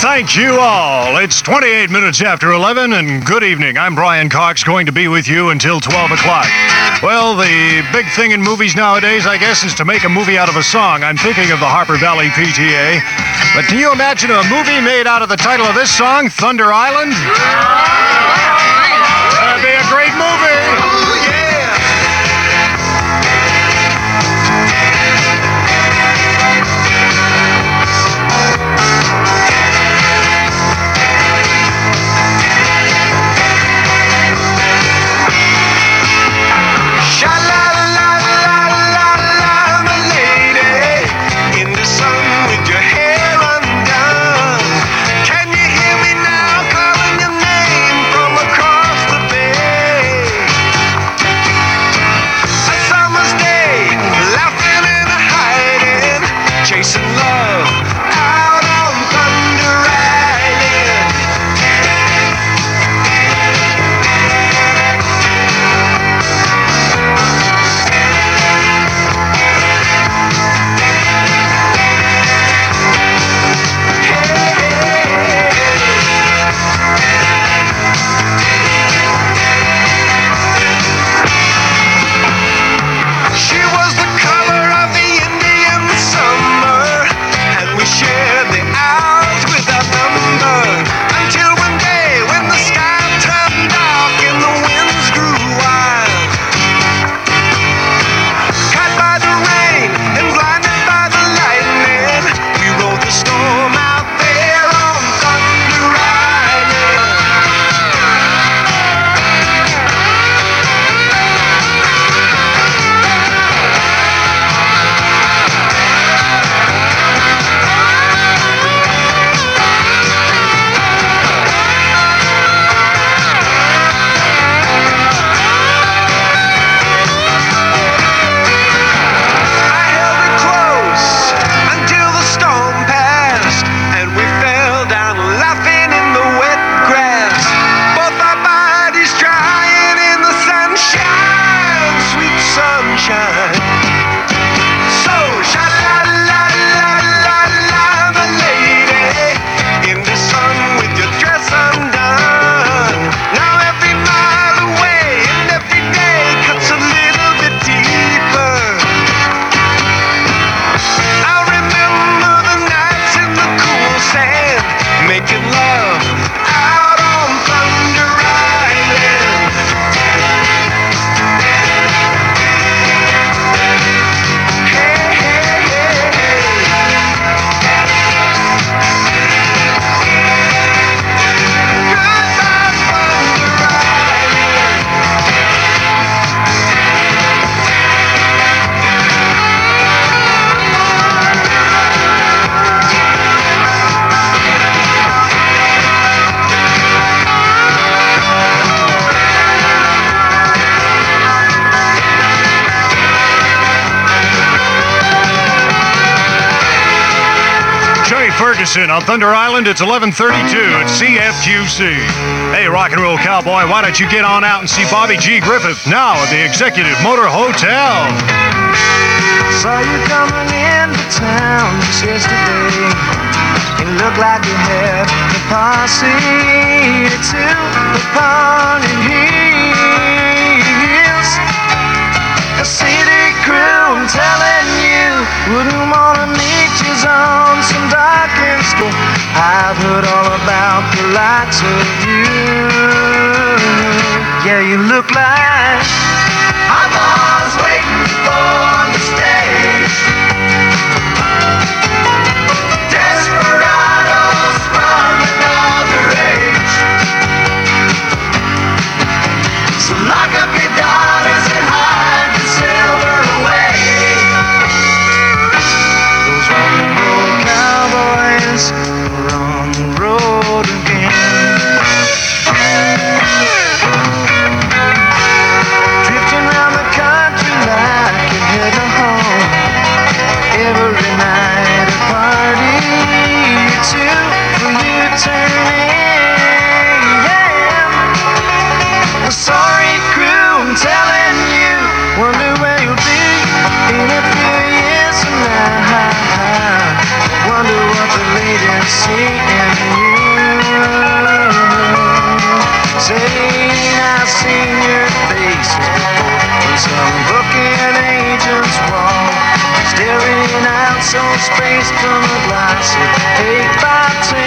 Thank you all. It's 28 minutes after 11, and good evening. I'm Brian Cox, going to be with you until 12 o'clock. Well, the big thing in movies nowadays, I guess, is to make a movie out of a song. I'm thinking of the Harper Valley PTA. But can you imagine a movie made out of the title of this song, Thunder Island? That'd be a great movie. Ferguson on Thunder Island. It's 11:32 at CFQC. Hey, rock and roll cowboy, why don't you get on out and see Bobby G. Griffith now at the Executive Motor Hotel? Saw you coming into town just yesterday. You look like you had the posse to upon your heels. A city crew, I'm telling you, wouldn't wanna meet you on some dark school. I've heard all about the likes of you. Yeah, you look like I was waiting for the stage. Desperados from another age. So lock up your daughters and hide the silver away. Those rock and roll cowboys are on the road again. Drifting around the country like you're headed taste from a glass of 8 by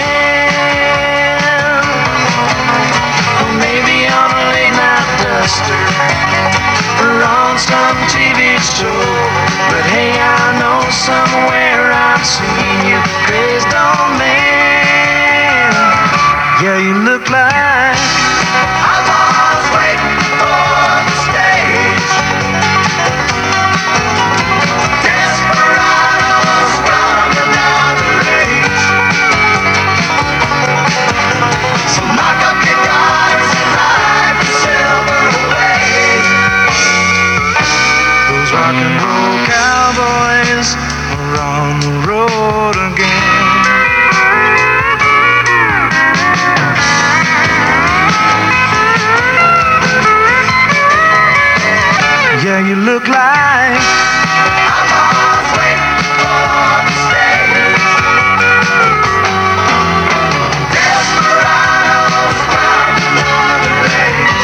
10. Or maybe on a late night duster, or on some TV show. But hey, I know somewhere I've seen you, crazed old man. Yeah, you look like I was waiting for the stage. Desperados from another age. So lock up your guards and ride the silver away. Those rock and roll cowboys are on the road again. Yeah, you look like I'm always waiting for the stage. Desperados from another age.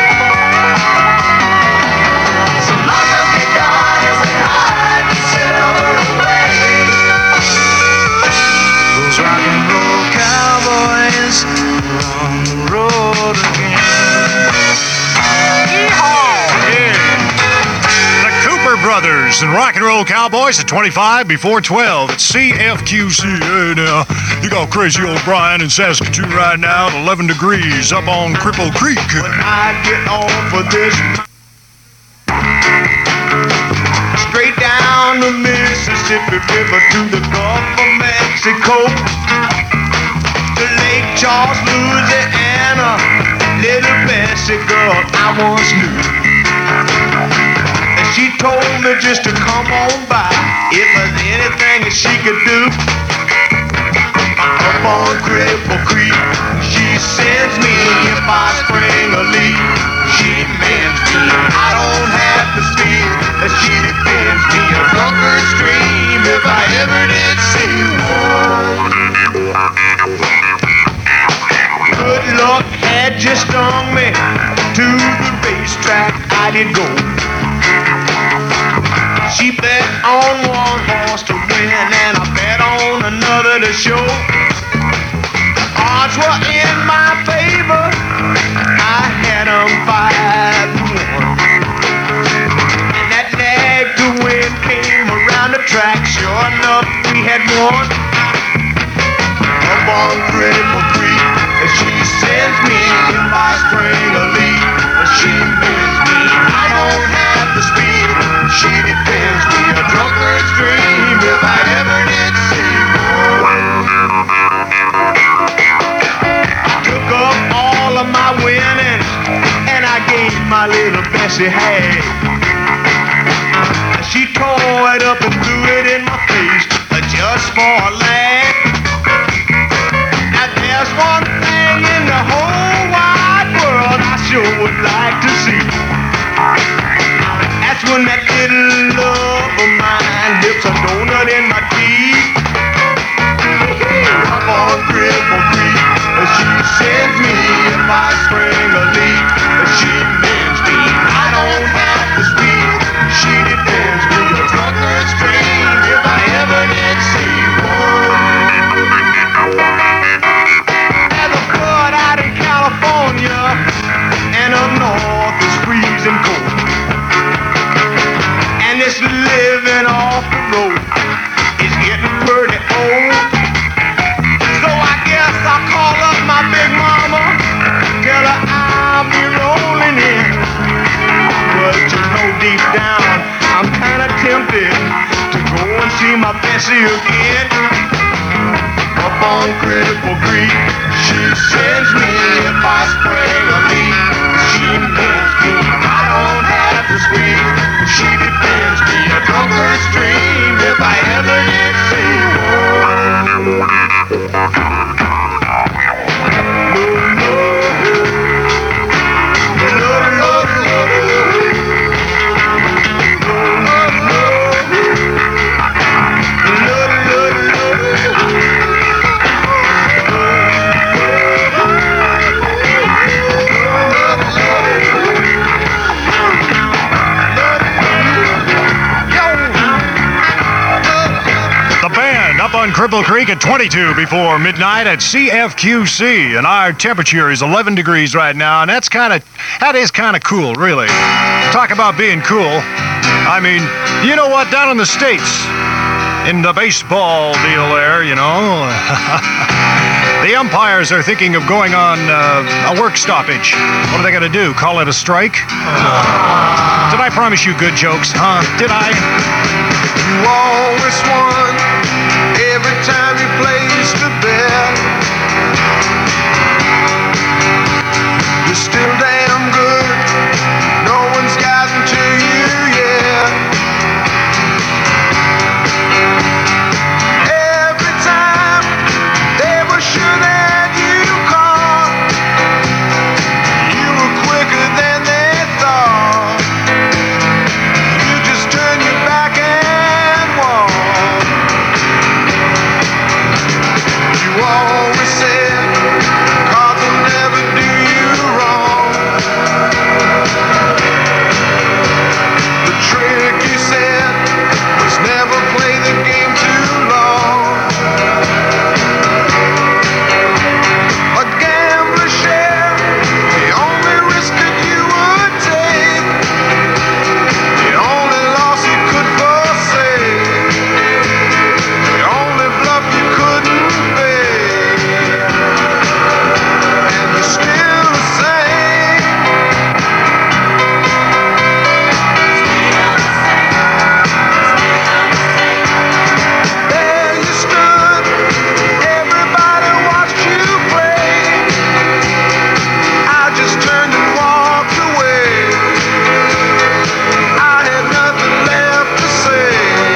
So lock up your guns and hide the silver away. Those rock and roll cowboys are on the road again. Brothers and Rock and Roll Cowboys at 25 before 12 at CFQC. Hey, now, you got crazy old Brian in Saskatoon right now at 11 degrees up on Cripple Creek. When I get off of this, straight down the Mississippi River to the Gulf of Mexico, to Lake Charles, Louisiana, little Bessie girl I once knew. She told me just to come on by if there's anything that she could do. Up on Cripple Creek, she sends me if I spring a leak. She mends me, I don't have to speak. She defends me a drunkard stream if I ever did see one. Good luck had just stung me. To the racetrack I did go. She bet on one horse to win, and I bet on another to show. Odds were in my favor, I had 'em 5-1. And that nag to win came around the track, sure enough we had won. Up on Cripple Creek, she sends me if I spring a leak. She mends me, I don't have to speak. She defends me a drunkard's dream if I ever did see one. I took up all of my winnings and I gave my little Bessie half. She tore it up and threw it in my face just for a laugh. Now there's one thing in the whole wide world I sure would like to see. That's when that little love of mine dips a donut in my teeth. Up on Cripple Creek, she sends me if I spring a leak. She mends me, I don't have to speak. She defends me a drunkard's dream if I ever did see one. And the flood out in California and up north is freezing cold. And this living off the road is getting pretty old. So I guess I'll call up my big mama, tell her I'll be rolling in. But you know deep down I'm kinda tempted to go and see my Bessie again. Up on Cripple Creek, she sends me if I spring a leak. She mends me, I don't have to squeak. She defends me a drunkard's dream if I ever did see one. on Cripple Creek at 22 before midnight at CFQC, and our temperature is 11 degrees right now, and that is kind of cool, really. Talk about being cool. I mean, you know what? Down in the States, in the baseball deal there, you know, the umpires are thinking of going on a work stoppage. What are they going to do? Call it a strike? Did I promise you good jokes, huh? Did I? You always won every time you placed a bet. You're still damn good. No one's gotten to you yet. Every time they were sure that you caught, you were quicker than they thought. You just turn your back and walk. You always said cards will never do you wrong. The trick you said was never play the game too long. A gambler's share, the only risk that you would take, the only loss you could forsake, the only bluff you couldn't fake. And you're still the same. There you stood, everybody watched you play. I just turned and walked away. I had nothing left to say,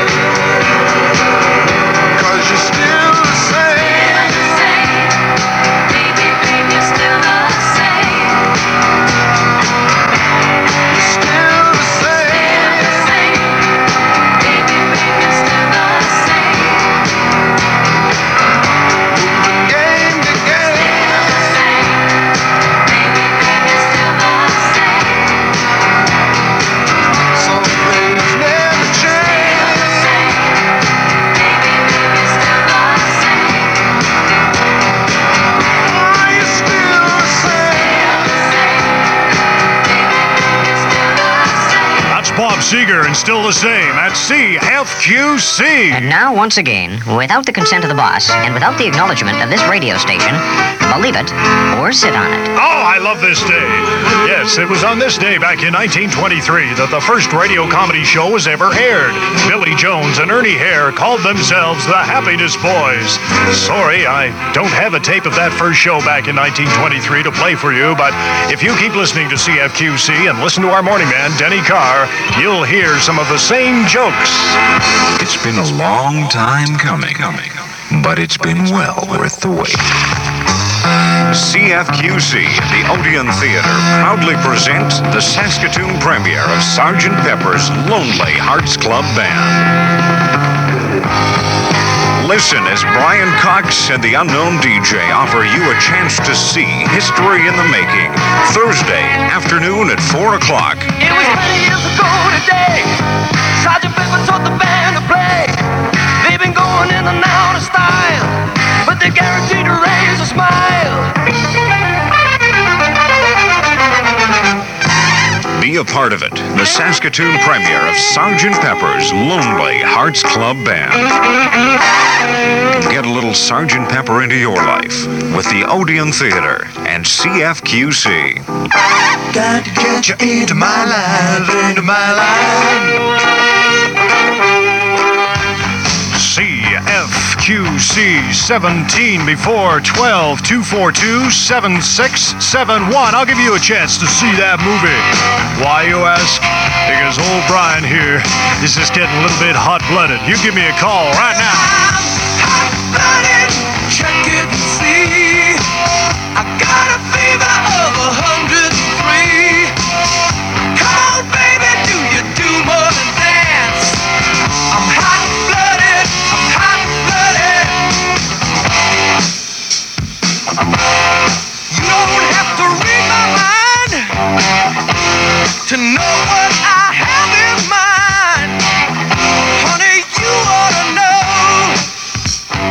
'cause you're still the same. You're still the same. Game to game. Some things never change. Are you still the same? That's Bob Seger and still the same at CFQC. And now, once again, without the consent of the boss and without the acknowledgement of this radio station, believe it or sit on it. Oh, I love this day. Yes, it was on this day back in 1923 that the first radio comedy show was ever aired. Billy Jones and Ernie Hare called themselves the Happiness Boys. Sorry, I don't have a tape of that first show back in 1923 to play for you, but if you keep listening to CFQC and listen to our morning man, Denny Carr, you'll hear some of the same jokes. It's been a long time coming, but it's been well worth the wait. CFQC and the Odeon Theater proudly present the Saskatoon premiere of Sgt. Pepper's Lonely Hearts Club Band. Listen as Brian Cox and the Unknown DJ offer you a chance to see history in the making. Thursday afternoon at 4 o'clock. It was many years ago today. Sgt. Pepper taught the band to play. They've been going in and out of style, but they're guaranteed to raise a smile. Be a part of it. The Saskatoon premiere of Sgt. Pepper's Lonely Hearts Club Band. Get a little Sgt. Pepper into your life with the Odeon Theater and CFQC. Got to get you into my life, into my life. CFQC 17 before 12 242 7671. I'll give you a chance to see that movie. Why, you ask? Because old Brian here is just getting a little bit hot-blooded. You give me a call right now. Hot-blooded, check it and see. I got a fever of 103. Come on, baby, do you do more than dance? I'm hot-blooded, I'm hot-blooded. You don't have to read my mind to know what I have in mind. Honey, you ought to know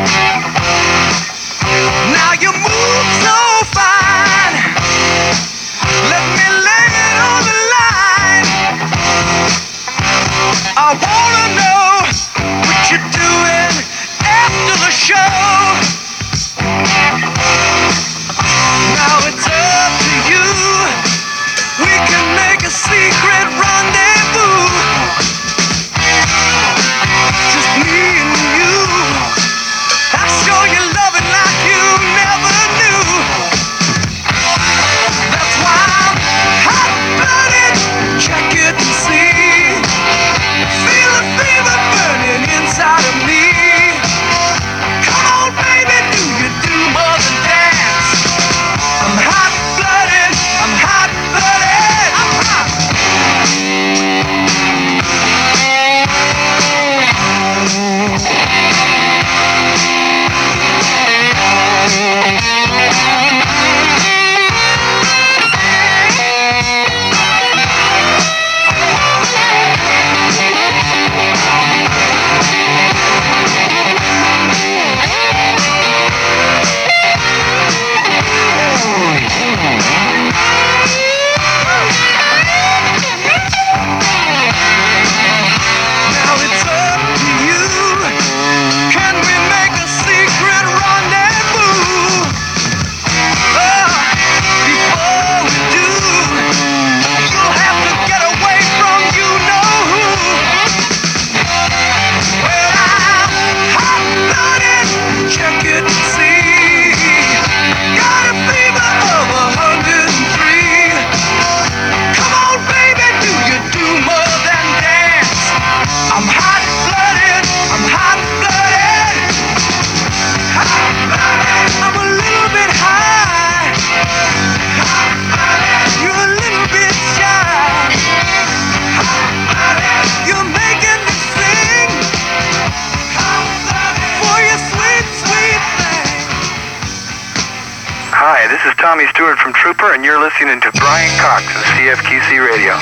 from Trooper, and you're listening to Brian Cox of CFQC Radio.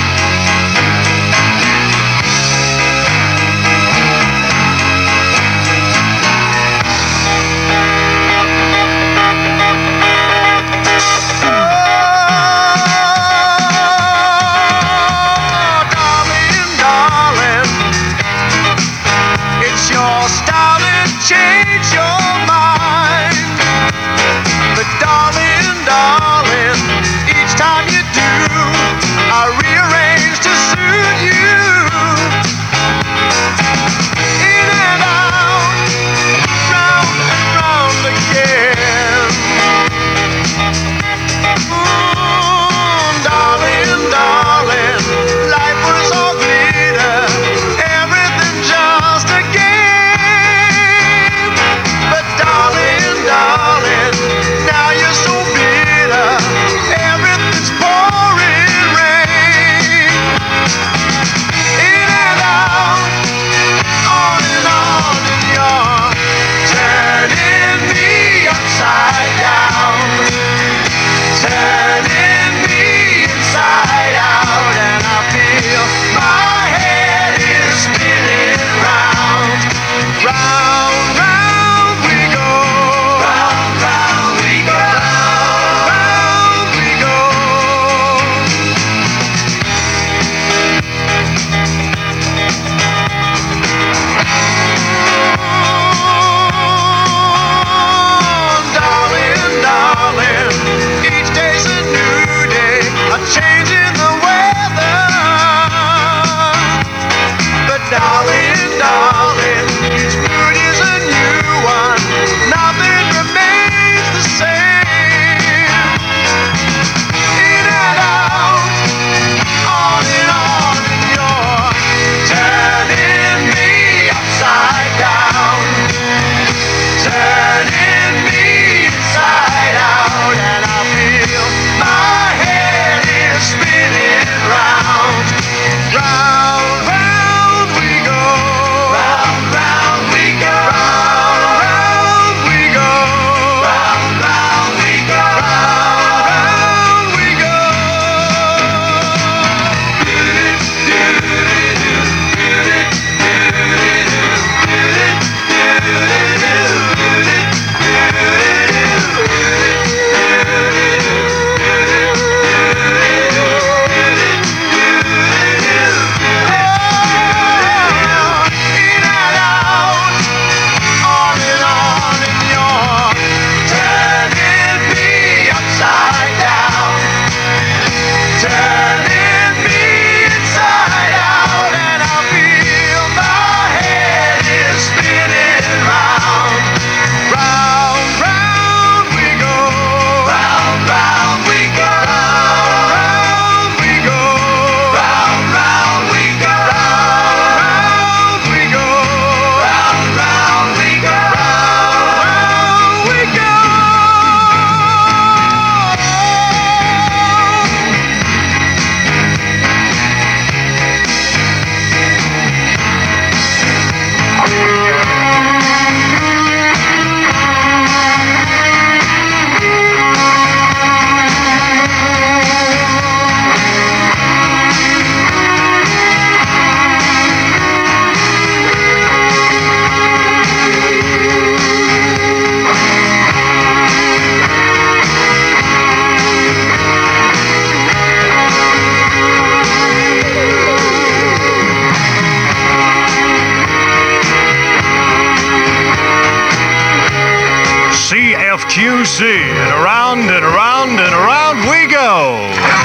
QC, and around and around and around we go.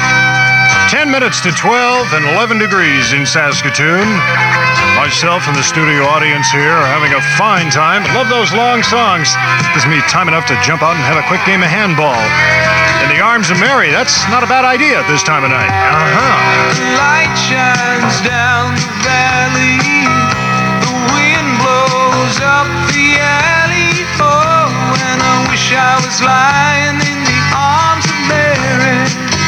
10 minutes to 12 and 11 degrees in Saskatoon. Myself and the studio audience here are having a fine time. Love those long songs. Gives me time enough to jump out and have a quick game of handball. In the arms of Mary, that's not a bad idea at this time of night. The light shines down the valley. The wind blows up the alley. Oh, and I wish I was lying in the arms of Mary.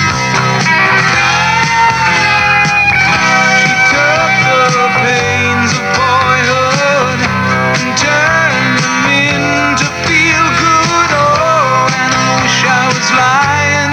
She took the pains of boyhood and turned them into feel good. Oh, and I wish I was lying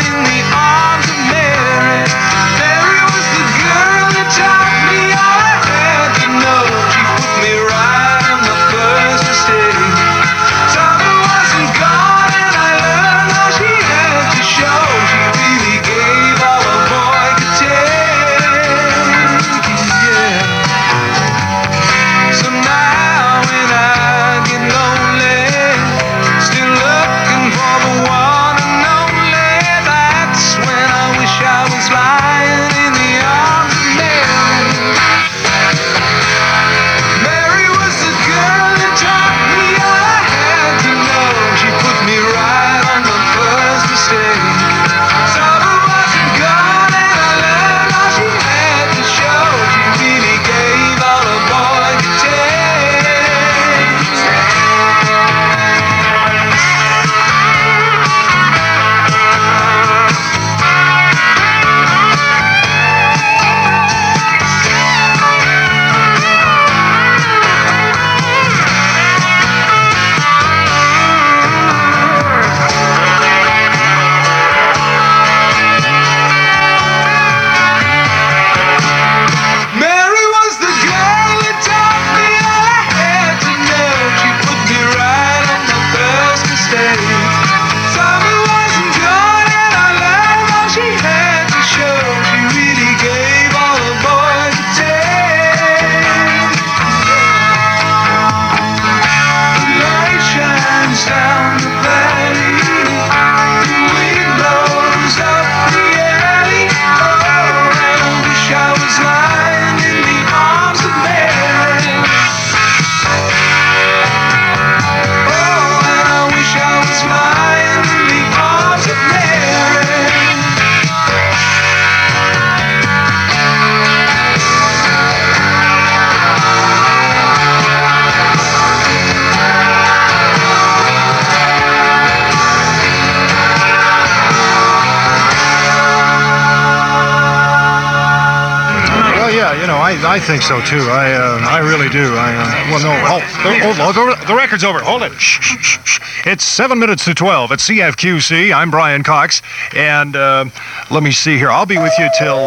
Well, yeah, I think so too. I really do. Well, no. The record's over. Hold it. Shh, shh, shh, shh. It's 7 minutes to 12 at CFQC. I'm Brian Cox, and let me see here. I'll be with you till.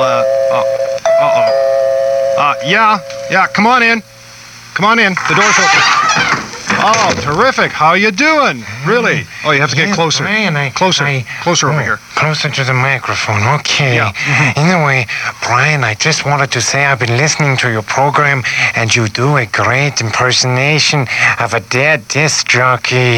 Yeah. Come on in. Come on in. The door's open. Oh, terrific. How you doing? Really? Oh, you have to get closer. Brian, closer over here. Closer to the microphone. Okay. Yeah. Anyway, Brian, I just wanted to say I've been listening to your program, and you do a great impersonation of a dead disc jockey.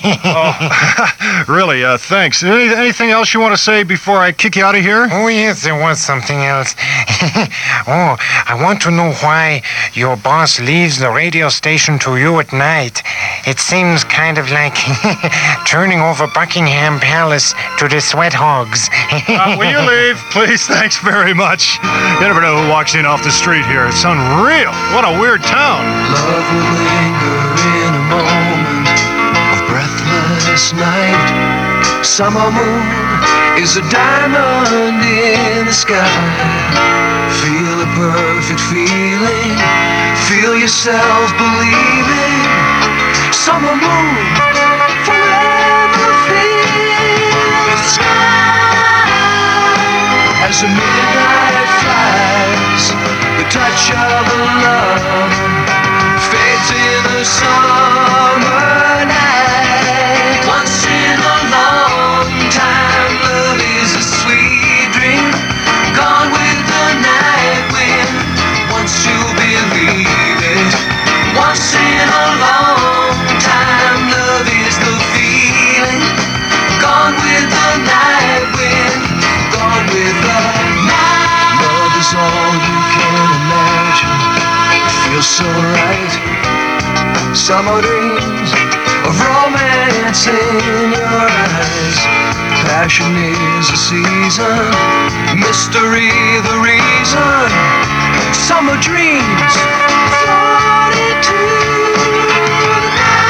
Oh, really? Thanks. Anything else you want to say before I kick you out of here? Oh, yes, there was something else. Oh, I want to know why your boss leaves the radio station to you at night. It seems kind of like turning over Buckingham Palace to the sweat hogs. Will you leave, please? Thanks very much. You never know who walks in off the street here. It's unreal. What a weird town. Love will linger in a moment of breathless night. Summer moon is a diamond in the sky. Feel a perfect feeling. Feel yourself believing. Summer moon forever fill the sky. As the midnight flies, the touch of a love fades in the summer night. Once in a long time, love is a sweet dream, gone with the night wind. Once you believe it, once in a long time, love is the feeling, gone with the night wind, gone with the night. Love is all you can imagine. It feels so right. Summer dreams of romance in your eyes. Passion is a season, mystery the reason. Summer dreams float into the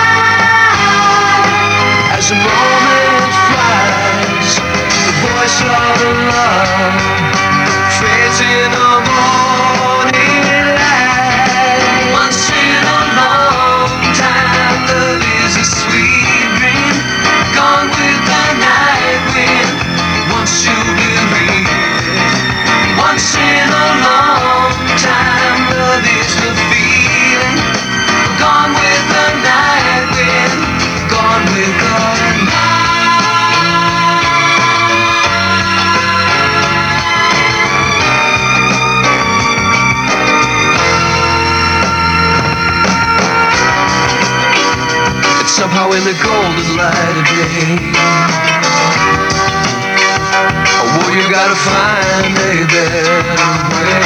night. As a moment flies, the voice of love fades in the morning light. Once in a long time, love is a sweet dream, gone with the night wind. Once you believe it, once in a long time, love is the feeling, gone with the night wind, gone with the night. It's somehow in the golden light of day. Oh, you gotta find a better way.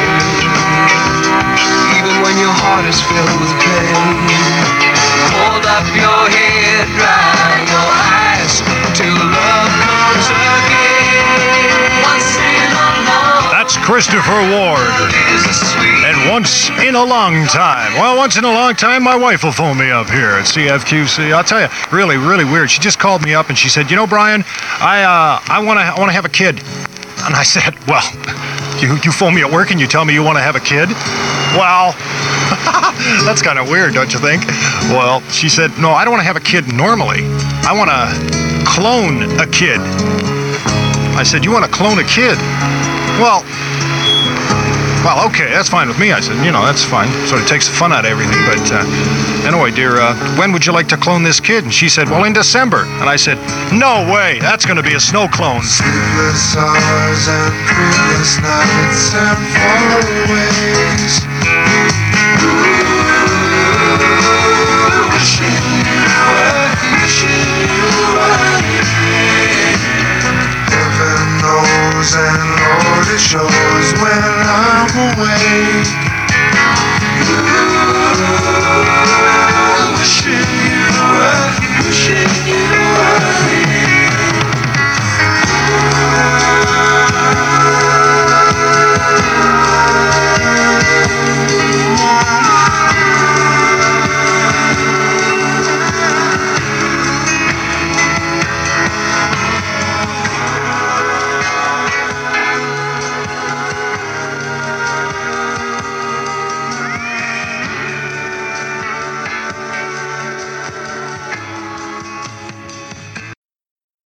Even when your heart is filled with pain, hold up your head, dry your eyes till love comes again. Once in a long That's Christopher Ward. is a sweet. And once in a long time. Well, once in a long time, my wife will phone me up here at CFQC. I'll tell you, really, really weird. She just called me up and she said, Brian, I want to have a kid. And I said, well, you phone me at work and you tell me you want to have a kid? Well, that's kind of weird, don't you think? Well, she said, no, I don't want to have a kid normally. I want to clone a kid. I said, you want to clone a kid? Well, okay, that's fine with me. I said, that's fine. Sort of takes the fun out of everything. But anyway, dear, when would you like to clone this kid? And she said, well, in December. And I said, no way. That's going to be a snow clone. Sleepless hours and dreamless nights and faraway. Wishing you were here. Heaven knows and Lord it shows when I'm awake.